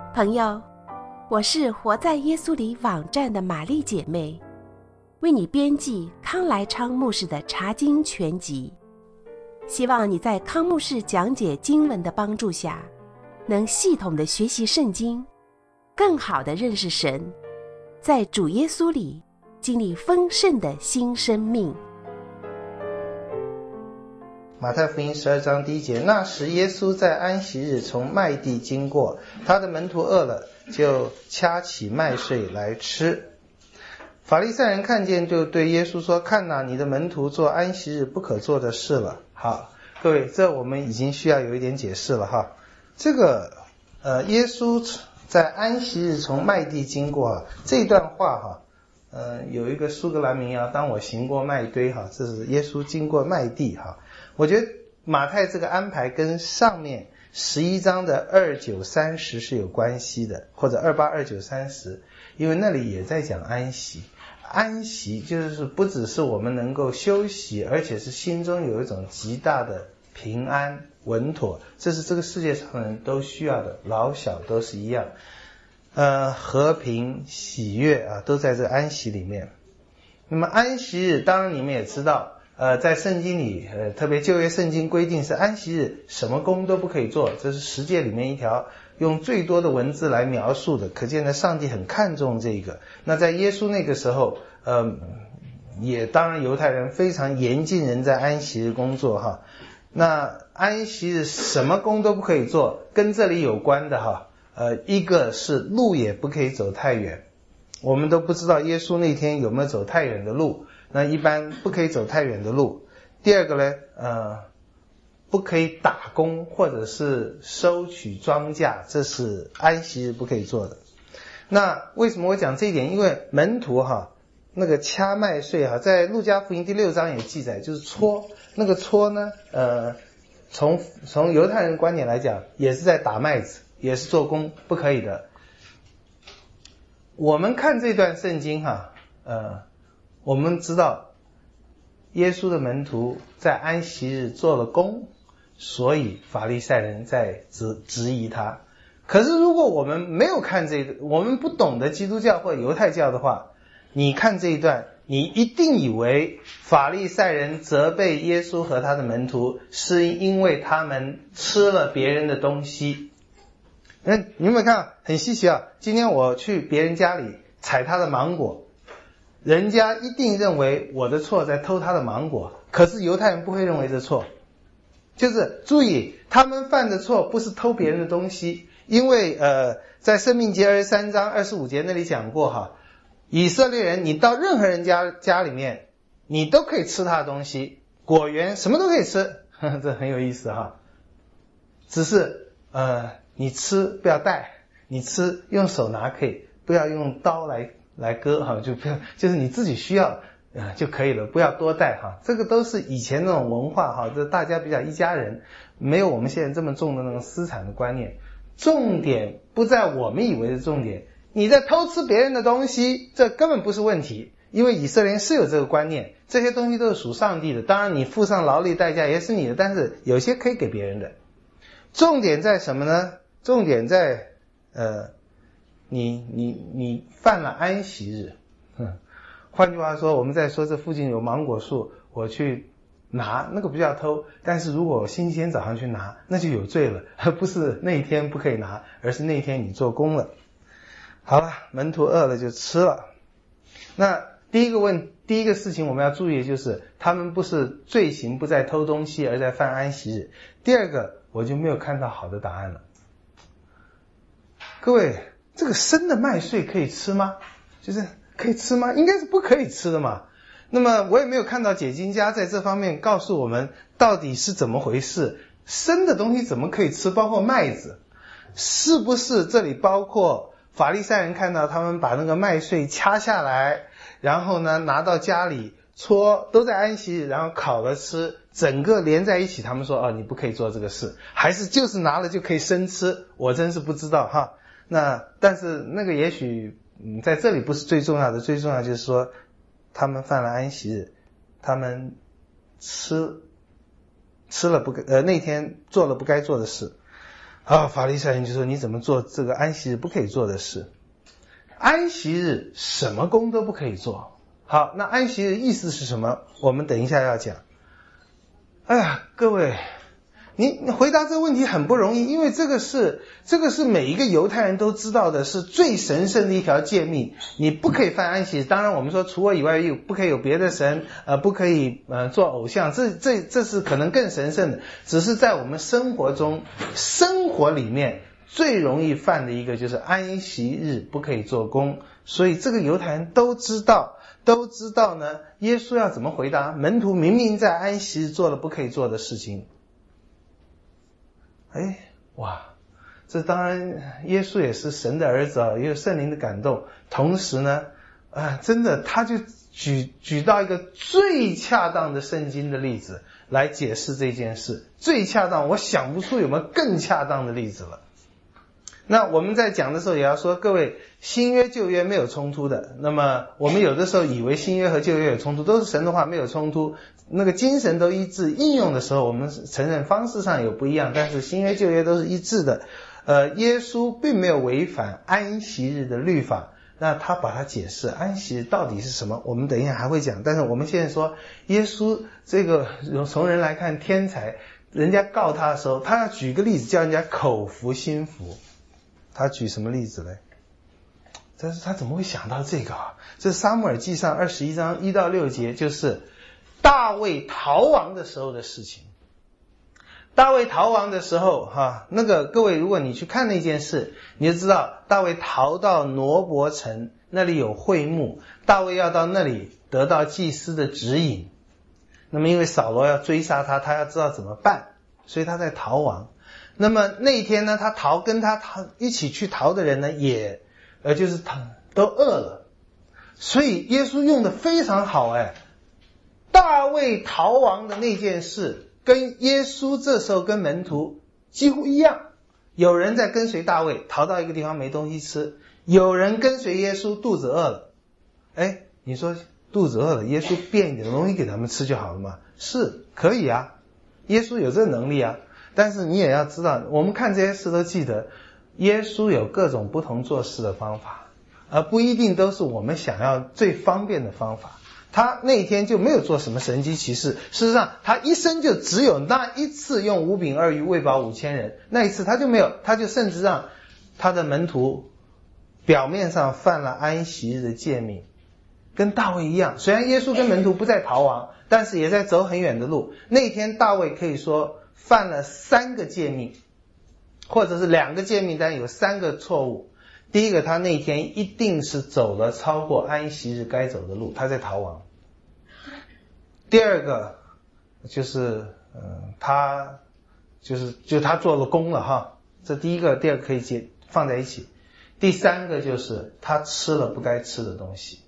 朋友，我是活在耶稣里网站的玛丽姐妹，为你编辑康来昌牧师的查经全集，希望你在康牧师讲解经文的帮助下，能系统的学习圣经，更好的认识神，在主耶稣里经历丰盛的新生命。 马太福音12章第1节，那时耶稣在安息日从麦地经过，他的门徒饿了，就掐起麦穗来吃。法利赛人看见，就对耶稣说，看哪，你的门徒做安息日不可做的事了。好，各位，这我们已经需要有一点解释了哈。这个耶稣在安息日从麦地经过这段话哈，有一个苏格兰民谣，当我行过麦堆哈，这是耶稣经过麦地哈。我觉得马太这个安排跟上面11章的29、30是有关系的，或者28、29、30，因为那里也在讲安息。安息就是不只是我们能够休息，而且是心中有一种极大的平安稳妥，这是这个世界上的人都需要的，老小都是一样。和平喜悦啊，都在这个安息里面。那么安息日当然你们也知道，在圣经里特别旧约圣经规定是安息日什么工都不可以做，这是十诫里面一条用最多的文字来描述的，可见呢上帝很看重这个。那在耶稣那个时候也当然犹太人非常严禁人在安息日工作哈。那安息日什么工都不可以做，跟这里有关的哈，一个是路也不可以走太远，我们都不知道耶稣那天有没有走太远的路，那一般不可以走太远的路。第二个呢，不可以打工或者是收取庄稼，这是安息日不可以做的。那为什么我讲这一点？因为门徒哈，那个掐麦穗哈，在路加福音第6章也记载，就是搓，那个搓呢，从犹太人观点来讲，也是在打麦子，也是做工，不可以的。我们看这段圣经哈，我们知道耶稣的门徒在安息日做了工，所以法利赛人在质疑他。可是如果我们没有看这个，我们不懂得基督教或犹太教的话，你看这一段，你一定以为法利赛人责备耶稣和他的门徒是因为他们吃了别人的东西。你有没有看很稀奇啊？今天我去别人家里采他的芒果，人家一定认为我的错在偷他的芒果，可是犹太人不会认为这错。就是注意，他们犯的错不是偷别人的东西，因为在申命记23章25节那里讲过哈，以色列人你到任何人家里面，你都可以吃他的东西，果园什么都可以吃，这很有意思哈。只是你吃不要带，你吃用手拿可以，不要用刀来割哈，就是你自己需要就可以了，不要多带哈。这个都是以前那种文化哈，这大家比较一家人，没有我们现在这么重的那种私产的观念。重点不在我们以为的重点，你在偷吃别人的东西，这根本不是问题，因为以色列人是有这个观念，这些东西都是属上帝的，当然你付上劳力代价也是你的，但是有些可以给别人的。重点在什么呢？重点在你犯了安息日。换句话说，我们在说这附近有芒果树，我去拿，那个不叫偷，但是如果我星期天早上去拿，那就有罪了，不是那一天不可以拿，而是那一天你做工了。好了，门徒饿了就吃了。那第一个事情我们要注意的就是，他们不是罪行不在偷东西，而在犯安息日。第二个，我就没有看到好的答案了。各位，这个生的麦穗可以吃吗？就是可以吃吗？应该是不可以吃的嘛。那么我也没有看到解经家在这方面告诉我们到底是怎么回事，生的东西怎么可以吃，包括麦子，是不是这里包括法利赛人看到他们把那个麦穗掐下来，然后呢拿到家里搓，都在安息日，然后烤了吃，整个连在一起，他们说你不可以做这个事，还是就是拿了就可以生吃，我真是不知道哈。那但是那个也许在这里不是最重要的，最重要就是说他们犯了安息日，他们吃了那天做了不该做的事。 法利赛人就说你怎么做这个安息日不可以做的事？安息日什么工都不可以做。好，那安息日意思是什么？我们等一下要讲。哎呀，各位，你回答这个问题很不容易，因为这个是每一个犹太人都知道的，是最神圣的一条诫命，你不可以犯安息日。当然我们说除我以外不可以有别的神，不可以做偶像，这是可能更神圣的，只是在我们生活里面最容易犯的一个就是安息日不可以做工。所以这个犹太人都知道呢，耶稣要怎么回答？门徒明明在安息日做了不可以做的事情。哇，这当然耶稣也是神的儿子也有圣灵的感动，同时呢真的他就举到一个最恰当的圣经的例子来解释这件事，最恰当，我想不出有没有更恰当的例子了。那我们在讲的时候也要说，各位，新约旧约没有冲突的。那么我们有的时候以为新约和旧约有冲突，都是神的话没有冲突，那个精神都一致，应用的时候我们承认方式上有不一样，但是新约旧约都是一致的。耶稣并没有违反安息日的律法，那他把它解释安息日到底是什么，我们等一下还会讲。但是我们现在说耶稣这个从人来看天才，人家告他的时候，他要举个例子叫人家口服心服。他举什么例子呢？但是他怎么会想到这个这是撒母耳记上21章1到6节，就是大卫逃亡的时候的事情。大卫逃亡的时候那个各位，如果你去看那件事，你就知道大卫逃到挪伯城，那里有会幕，大卫要到那里得到祭司的指引。那么因为扫罗要追杀他，他要知道怎么办，所以他在逃亡。那么那一天呢，跟他一起去逃的人呢，也就是都饿了。所以耶稣用的非常好大卫逃亡的那件事跟耶稣这时候跟门徒几乎一样，有人在跟随大卫逃到一个地方没东西吃，有人跟随耶稣肚子饿了。你说肚子饿了，耶稣变一点东西给他们吃就好了嘛？是可以啊，耶稣有这个能力啊。但是你也要知道，我们看这些事都记得，耶稣有各种不同做事的方法，而不一定都是我们想要最方便的方法。他那天就没有做什么神迹奇事，事实上他一生就只有那一次用5饼2鱼喂饱5000人，那一次他就没有，他就甚至让他的门徒表面上犯了安息日的诫命，跟大卫一样。虽然耶稣跟门徒不在逃亡，但是也在走很远的路。那天大卫可以说犯了3个诫命，或者是2个诫命，但有3个错误。第一个，他那天一定是走了超过安息日该走的路，他在逃亡。第二个就是他做了工了这第一个第二个可以放在一起。第3个就是他吃了不该吃的东西。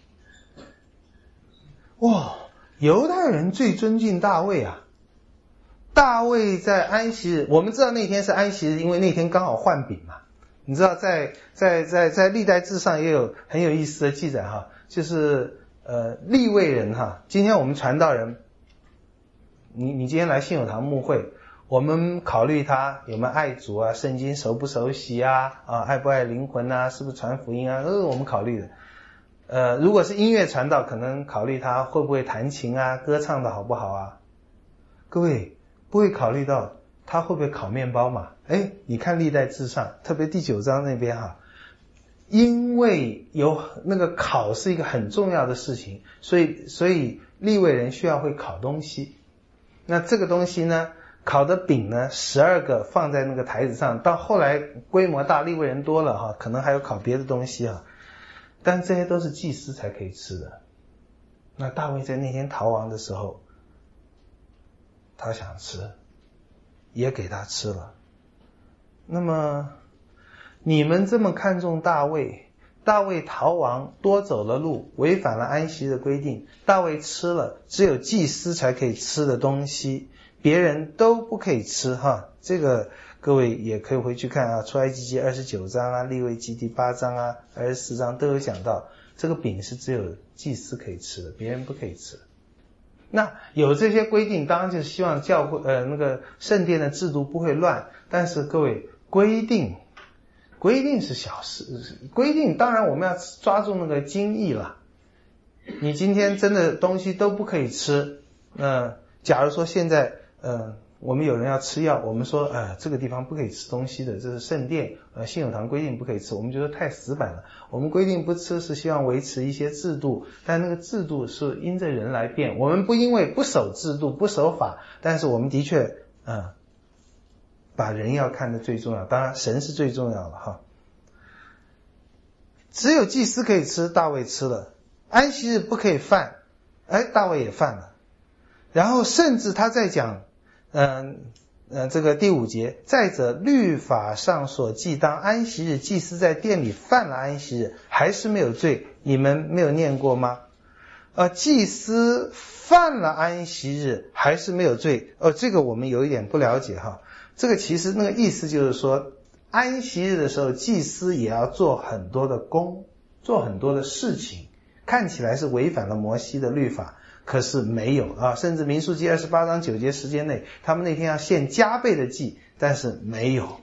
犹太人最尊敬大卫大卫在安息日，我们知道那天是安息日，因为那天刚好换饼嘛。你知道在历代志上也有很有意思的记载就是利未人今天我们传道人，你今天来信友堂牧会，我们考虑他有没有爱主圣经熟不熟悉爱不爱灵魂是不是传福音我们考虑的。如果是音乐传道，可能考虑他会不会弹琴歌唱的好不好各位不会考虑到他会不会烤面包嘛？你看历代志上，特别第9章那边因为有那个烤是一个很重要的事情，所以利未人需要会烤东西。那这个东西呢，烤的饼呢12个放在那个台子上，到后来规模大，利未人多了可能还有烤别的东西但这些都是祭司才可以吃的。那大卫在那天逃亡的时候，他想吃，也给他吃了。那么你们这么看重大卫逃亡多走了路，违反了安息的规定，大卫吃了只有祭司才可以吃的东西，别人都不可以吃这个各位也可以回去看出埃及记29章利未记第8章24章都有讲到，这个饼是只有祭司可以吃的，别人不可以吃。那有这些规定，当然就是希望教会那个圣殿的制度不会乱，但是各位规定是小事，规定当然我们要抓住那个精义了。你今天真的东西都不可以吃，假如说现在我们有人要吃药，我们说这个地方不可以吃东西的，这是圣殿，信友堂规定不可以吃，我们觉得太死板了。我们规定不吃是希望维持一些制度，但那个制度是因着人来变，我们不因为不守制度不守法，但是我们的确把人要看得最重要，当然神是最重要的哈。只有祭司可以吃，大卫吃了；安息日不可以犯，大卫也犯了。然后甚至他在讲这个第5节，再者律法上所记当安息日，祭司在殿里犯了安息日，还是没有罪，你们没有念过吗？祭司犯了安息日还是没有罪，这个我们有一点不了解哈。这个其实那个意思就是说，安息日的时候祭司也要做很多的工，做很多的事情，看起来是违反了摩西的律法，可是没有甚至民数记28章9节时间内，他们那天要献加倍的祭，但是没有。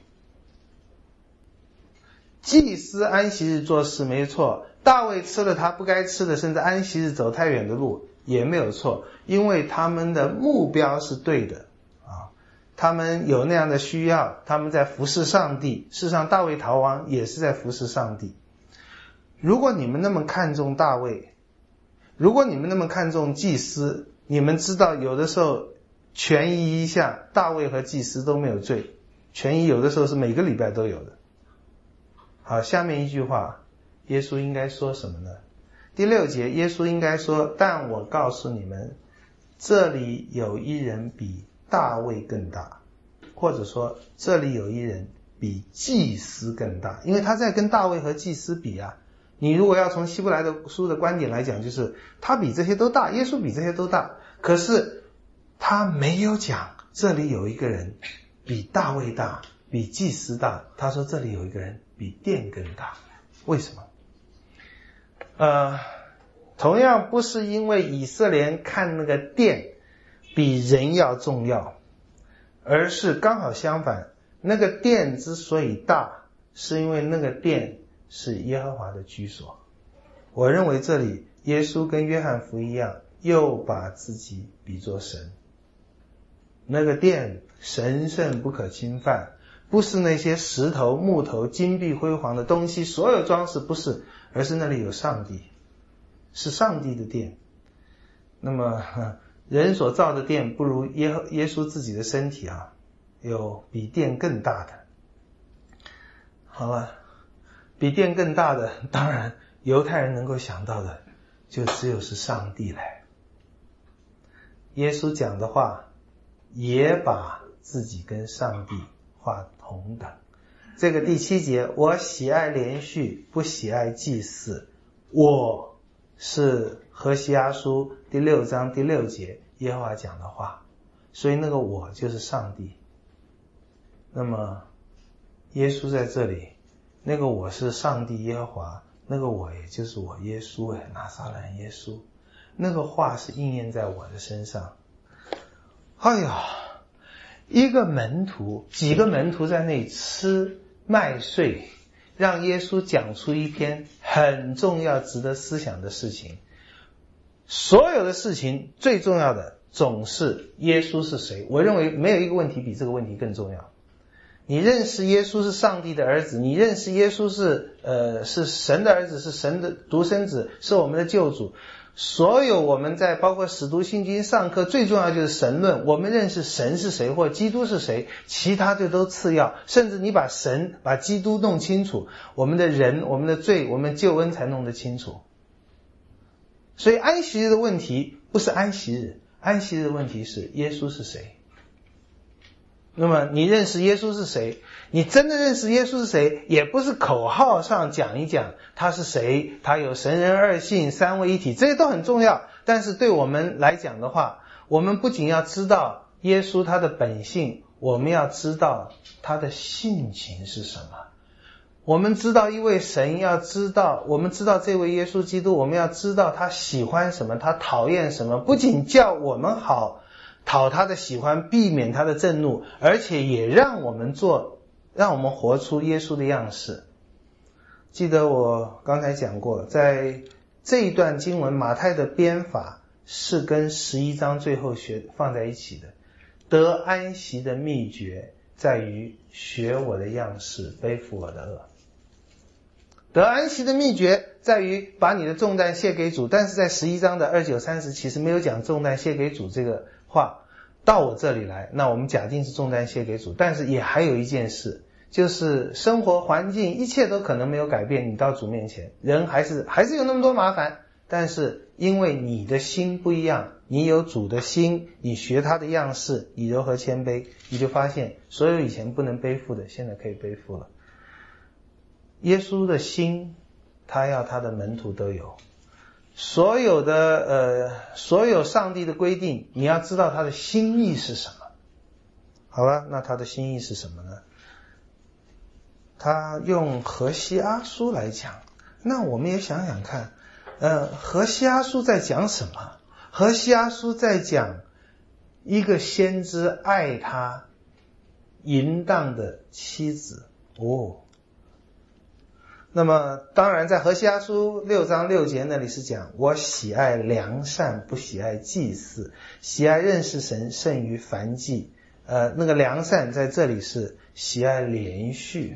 祭司安息日做事没错，大卫吃了他不该吃的，甚至安息日走太远的路也没有错，因为他们的目标是对的他们有那样的需要，他们在服侍上帝。事实上大卫逃亡也是在服侍上帝。如果你们那么看重大卫，如果你们那么看重祭司，你们知道有的时候权宜一下，大卫和祭司都没有罪，权宜有的时候是每个礼拜都有的。好，下面一句话耶稣应该说什么呢？第6节耶稣应该说，但我告诉你们，这里有一人比大卫更大，或者说这里有一人比祭司更大，因为他在跟大卫和祭司比你如果要从希伯来的书的观点来讲，就是他比这些都大，耶稣比这些都大，可是他没有讲这里有一个人比大卫大，比祭司大，他说这里有一个人比殿更大。为什么？同样不是因为以色列人看那个殿比人要重要，而是刚好相反，那个殿之所以大，是因为那个殿是耶和华的居所。我认为这里耶稣跟约翰福音一样，又把自己比作神。那个殿神圣不可侵犯，不是那些石头木头金碧辉煌的东西，所有装饰不是，而是那里有上帝，是上帝的殿。那么人所造的殿不如耶稣自己的身体有比殿更大的。好了，比殿更大的，当然犹太人能够想到的就只有是上帝来。耶稣讲的话也把自己跟上帝画同等。这个第7节，我喜爱连续，不喜爱祭祀，我是何西阿书第6章第6节耶和华讲的话，所以那个我就是上帝。那么耶稣在这里，那个我是上帝耶和华，那个我也就是我耶稣拿撒勒人耶稣，那个话是应验在我的身上。一个门徒，几个门徒在那里吃麦穗，让耶稣讲出一篇很重要值得思想的事情。所有的事情最重要的总是耶稣是谁。我认为没有一个问题比这个问题更重要。你认识耶稣是上帝的儿子，你认识耶稣是神的儿子，是神的独生子，是我们的救主。所有我们在包括使徒信经上课，最重要就是神论，我们认识神是谁或基督是谁，其他就都次要。甚至你把神把基督弄清楚，我们的人我们的罪我们救恩才弄得清楚。所以安息日的问题不是安息日，安息日的问题是耶稣是谁。那么你认识耶稣是谁，你真的认识耶稣是谁，也不是口号上讲一讲他是谁，他有神人二性三位一体，这些都很重要。但是对我们来讲的话，我们不仅要知道耶稣他的本性，我们要知道他的性情是什么。我们知道一位神，要知道我们知道这位耶稣基督，我们要知道他喜欢什么，他讨厌什么，不仅叫我们好讨他的喜欢，避免他的震怒，而且也让我们做让我们活出耶稣的样式。记得我刚才讲过，在这一段经文，马太的编法是跟11章最后放在一起的。得安息的秘诀在于学我的样式，背负我的恶。得安息的秘诀在于把你的重担卸给主，但是在11章的29、30其实没有讲重担卸给主这个话。到我这里来，那我们假定是重担卸给主，但是也还有一件事，就是生活环境一切都可能没有改变，你到主面前，人还是有那么多麻烦，但是因为你的心不一样，你有主的心，你学他的样式，以柔和谦卑，你就发现所有以前不能背负的现在可以背负了。耶稣的心他要他的门徒都有，所有上帝的规定，你要知道他的心意是什么。好了，那他的心意是什么呢？他用何西阿书来讲，那我们也想想看，何西阿书在讲什么？何西阿书在讲一个先知爱他淫荡的妻子那么当然在何西阿书6章6节那里是讲，我喜爱良善，不喜爱祭祀，喜爱认识神胜于燔祭。那个良善在这里是喜爱连续。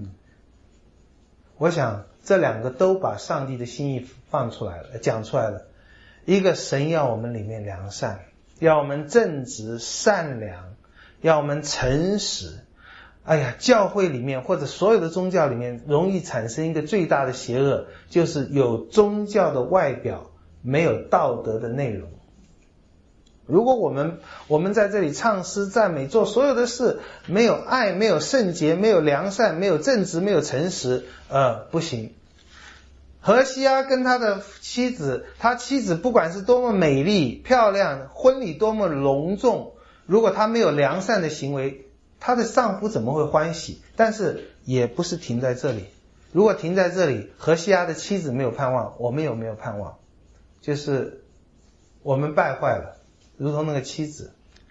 我想这两个都把上帝的心意放出来了，讲出来了。一个神要我们里面良善，要我们正直善良，要我们诚实。教会里面或者所有的宗教里面容易产生一个最大的邪恶，就是有宗教的外表，没有道德的内容。如果我们在这里唱诗赞美做所有的事，没有爱，没有圣洁，没有良善，没有正直，没有诚实，不行。何西阿跟他的妻子，他妻子不管是多么美丽漂亮，婚礼多么隆重，如果他没有良善的行为，她的丈夫怎么会欢喜？但是也不是停在这里，如果停在这里，何西阿的妻子没有盼望，我们有没有盼望？就是我们败坏了，如同那个妻子。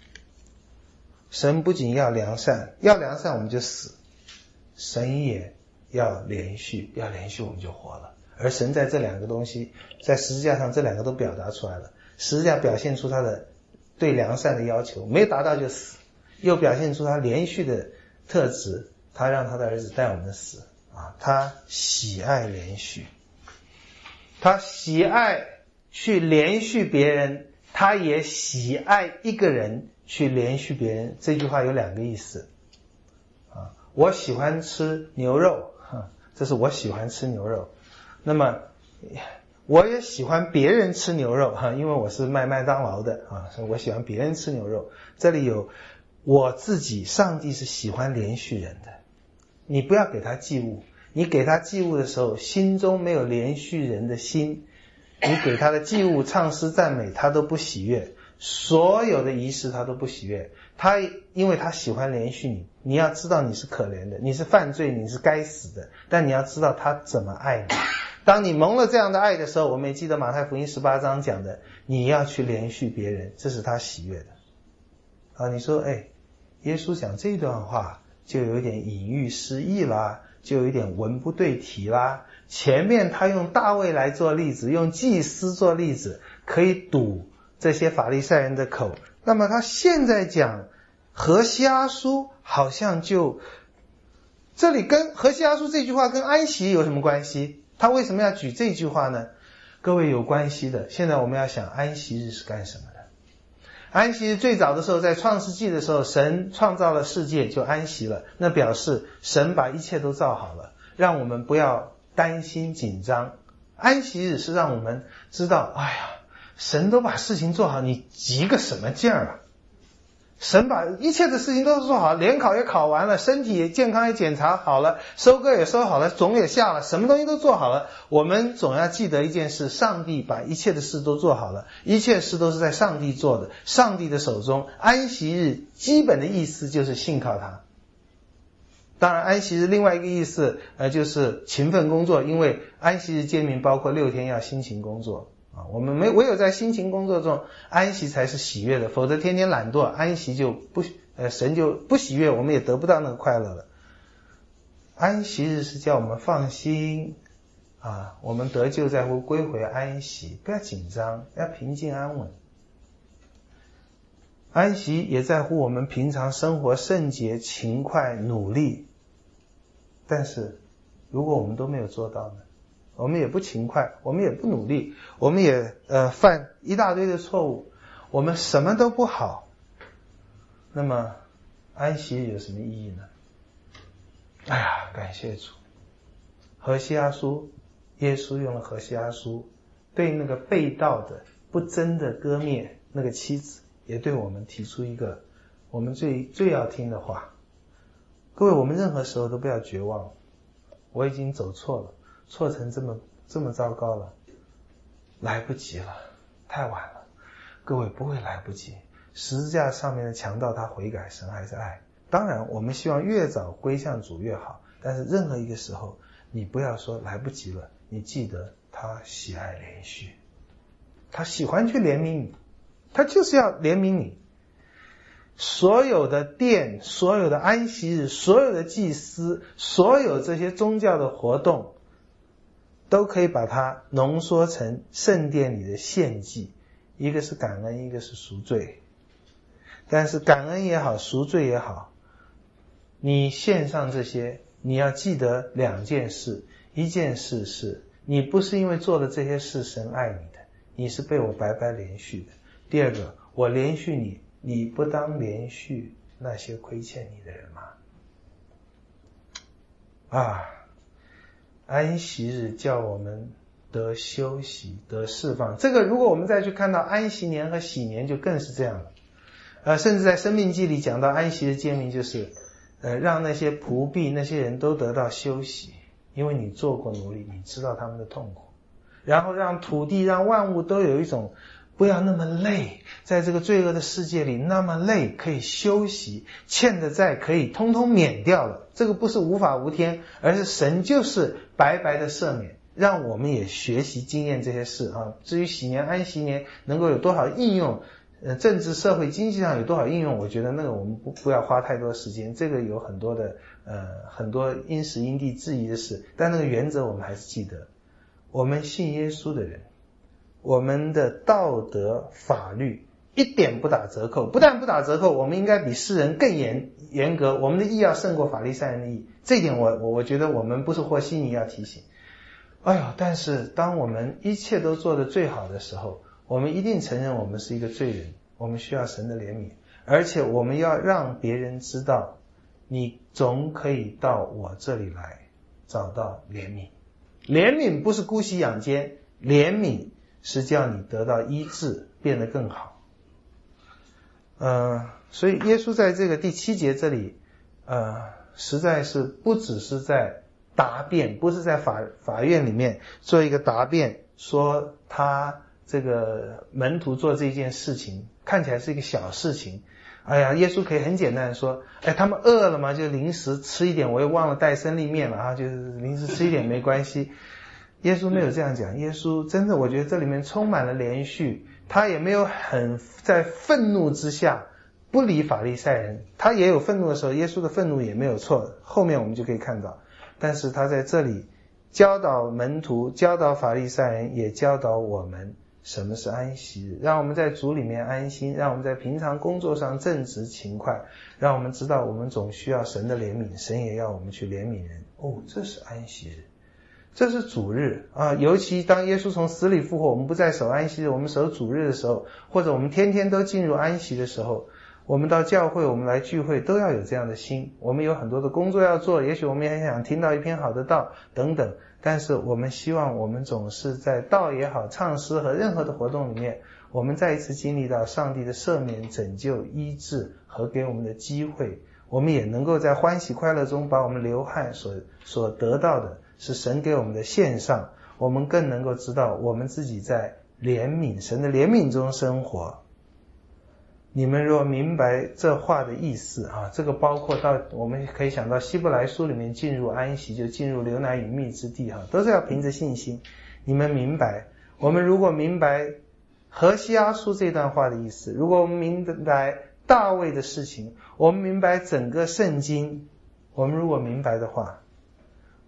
神不仅要良善，要良善我们就死，神也要连续，要连续我们就活了。而神在这两个东西，在十字架上这两个都表达出来了。十字架表现出他的对良善的要求，没达到就死，又表现出他连续的特质，他让他的儿子带我们死他喜爱连续，他喜爱去连续别人，他也喜爱一个人去连续别人。这句话有两个意思我喜欢吃牛肉这是我喜欢吃牛肉，那么我也喜欢别人吃牛肉因为我是卖麦当劳的所以我喜欢别人吃牛肉。这里有我自己，上帝是喜欢连续人的，你不要给他祭物，你给他祭物的时候心中没有连续人的心，你给他的祭物唱诗赞美他都不喜悦，所有的仪式他都不喜悦。他因为他喜欢连续你，你要知道你是可怜的，你是犯罪，你是该死的，但你要知道他怎么爱你。当你蒙了这样的爱的时候，我们也记得马太福音18章讲的，你要去连续别人，这是他喜悦的你说耶稣讲这段话就有点隐喻失义啦，就有点文不对题啦。前面他用大卫来做例子，用祭司做例子，可以堵这些法利赛人的口。那么他现在讲何西阿书，好像就这里跟何西阿书这句话跟安息有什么关系？他为什么要举这句话呢？各位，有关系的。现在我们要想安息日是干什么的。安息日最早的时候，在创世纪的时候，神创造了世界就安息了，那表示神把一切都造好了，让我们不要担心紧张。安息日是让我们知道，神都把事情做好，你急个什么劲儿神把一切的事情都做好，联考也考完了，身体也健康也检查好了，收割也收好了，种也下了，什么东西都做好了。我们总要记得一件事，上帝把一切的事都做好了，一切事都是在上帝做的，上帝的手中。安息日基本的意思就是信靠他。当然安息日另外一个意思就是勤奋工作，因为安息日诫命包括6天要辛勤工作我们唯有在辛勤工作中安息才是喜悦的，否则天天懒惰，安息就不神就不喜悦，我们也得不到那个快乐了。 安息日是叫我们放心啊，我们得救在乎归回安息，不要紧张，要平静安稳。安息也在乎我们平常生活圣洁、勤快、努力。但是如果我们都没有做到呢？我们也不勤快，我们也不努力，我们也犯一大堆的错误，我们什么都不好，那么安息日有什么意义呢？哎呀，感谢主，何西阿书，耶稣用了何西阿书，对那个背道的不争的割灭那个妻子，也对我们提出一个我们最要听的话。各位，我们任何时候都不要绝望，我已经走错了，错成这么糟糕了，来不及了，太晚了。各位，不会来不及，十字架上面的强盗他悔改，神还是爱。当然我们希望越早归向主越好，但是任何一个时候你不要说来不及了，你记得他喜爱连续，他喜欢去怜悯你，他就是要怜悯你。所有的殿，所有的安息日，所有的祭司，所有这些宗教的活动，都可以把它浓缩成圣殿里的献祭，一个是感恩，一个是赎罪。但是感恩也好，赎罪也好，你献上这些，你要记得两件事。一件事是你不是因为做了这些事神爱你的，你是被我白白连续的。第二个，我连续你，你不当连续那些亏欠你的人吗？安息日叫我们得休息，得释放。这个如果我们再去看到安息年和喜年，就更是这样了。甚至在申命记里讲到安息日诫命，就是让那些仆婢那些人都得到休息，因为你做过奴隶，你知道他们的痛苦。然后让土地，让万物都有一种不要那么累，在这个罪恶的世界里那么累，可以休息，欠的债可以通通免掉了。这个不是无法无天，而是神就是白白的赦免，让我们也学习经验这些事啊。至于喜年安息年能够有多少应用，政治社会经济上有多少应用，我觉得那个我们不要花太多时间，这个有很多因时因地制宜的事，但那个原则我们还是记得。我们信耶稣的人，我们的道德法律一点不打折扣，不但不打折扣，我们应该比世人更严格，我们的义要胜过法利赛人的义。这一点我觉得我们不是和稀泥要提醒。但是当我们一切都做得最好的时候，我们一定承认我们是一个罪人，我们需要神的怜悯，而且我们要让别人知道，你总可以到我这里来找到怜悯。怜悯不是姑息养奸，怜悯是叫你得到医治，变得更好。所以耶稣在这个第7节这里实在是不只是在答辩，不是在法院里面做一个答辩，说他这个门徒做这件事情看起来是一个小事情。耶稣可以很简单的说，他们饿了嘛，就临时吃一点，我也忘了带生力面了就是临时吃一点没关系。耶稣没有这样讲，耶稣真的我觉得这里面充满了连续，他也没有在愤怒之下不理法利赛人，他也有愤怒的时候，耶稣的愤怒也没有错，后面我们就可以看到。但是他在这里教导门徒，教导法利赛人，也教导我们什么是安息日，让我们在主里面安心，让我们在平常工作上正直勤快，让我们知道我们总需要神的怜悯，神也要我们去怜悯人。这是安息日，这是主日尤其当耶稣从死里复活，我们不再守安息日，我们守主日的时候，或者我们天天都进入安息的时候，我们到教会，我们来聚会，都要有这样的心。我们有很多的工作要做，也许我们也很想听到一篇好的道等等，但是我们希望我们总是在道也好，唱诗和任何的活动里面，我们再一次经历到上帝的赦免、拯救、医治和给我们的机会，我们也能够在欢喜快乐中把我们流汗所得到的是神给我们的献上，我们更能够知道我们自己在神的怜悯中生活。你们若明白这话的意思这个包括到我们可以想到希伯来书里面进入安息，就进入流奶与蜜之地都是要凭着信心。你们明白，我们如果明白何西阿书这段话的意思，如果我们明白大卫的事情，我们明白整个圣经，我们如果明白的话，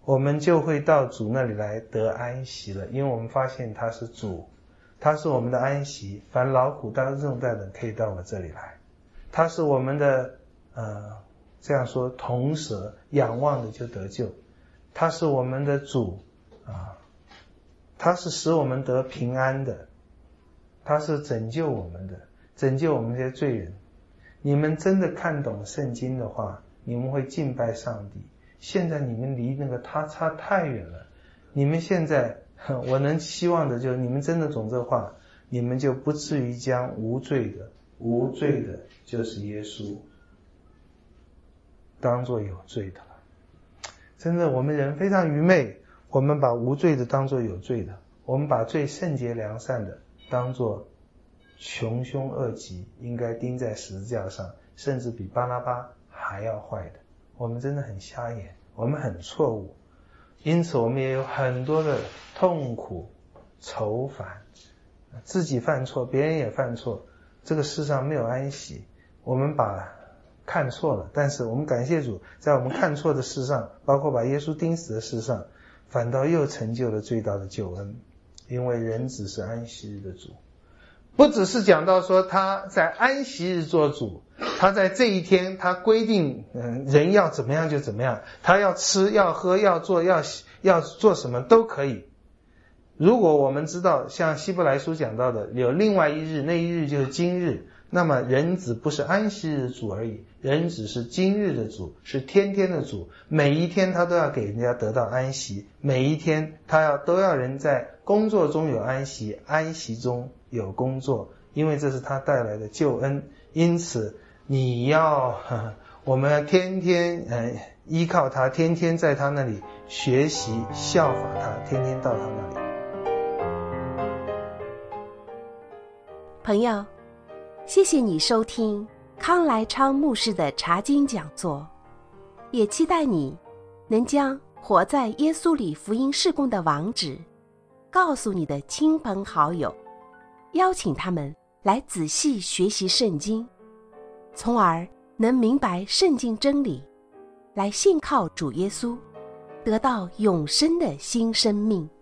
我们就会到主那里来得安息了，因为我们发现他是主，他是我们的安息，凡劳苦担重担的可以到我这里来，他是我们的这样说铜蛇，仰望的就得救，他是我们的主他是使我们得平安的，他是拯救我们的，拯救我们这些罪人。你们真的看懂圣经的话，你们会敬拜上帝。现在你们离那个他差太远了，你们现在我能希望的就是你们真的懂这话，你们就不至于将无罪的就是耶稣当作有罪的了。真的我们人非常愚昧，我们把无罪的当作有罪的，我们把最圣洁良善的当作穷凶恶极，应该钉在十字架上，甚至比巴拉巴还要坏的。我们真的很瞎眼，我们很错误，因此我们也有很多的痛苦愁烦，自己犯错，别人也犯错，这个世上没有安息。我们把看错了，但是我们感谢主，在我们看错的事上，包括把耶稣钉死的事上，反倒又成就了最大的救恩，因为人只是安息日的主。不只是讲到说他在安息日做主，他在这一天他规定人要怎么样就怎么样，他要吃要喝要做要做什么都可以。如果我们知道像希伯来书讲到的有另外一日，那一日就是今日，那么人子不是安息日的主而已，人子是今日的主，是天天的主，每一天他都要给人家得到安息，每一天他都要人在工作中有安息，安息中有工作，因为这是他带来的救恩。因此我们天天依靠他，天天在他那里学习效法他，天天到他那里。 朋友，谢谢你收听康来昌牧师的查经讲座，也期待你能将活在耶稣里福音事工的网址告诉你的亲朋好友，邀请他们来仔细学习圣经，从而能明白圣经真理，来信靠主耶稣，得到永生的新生命。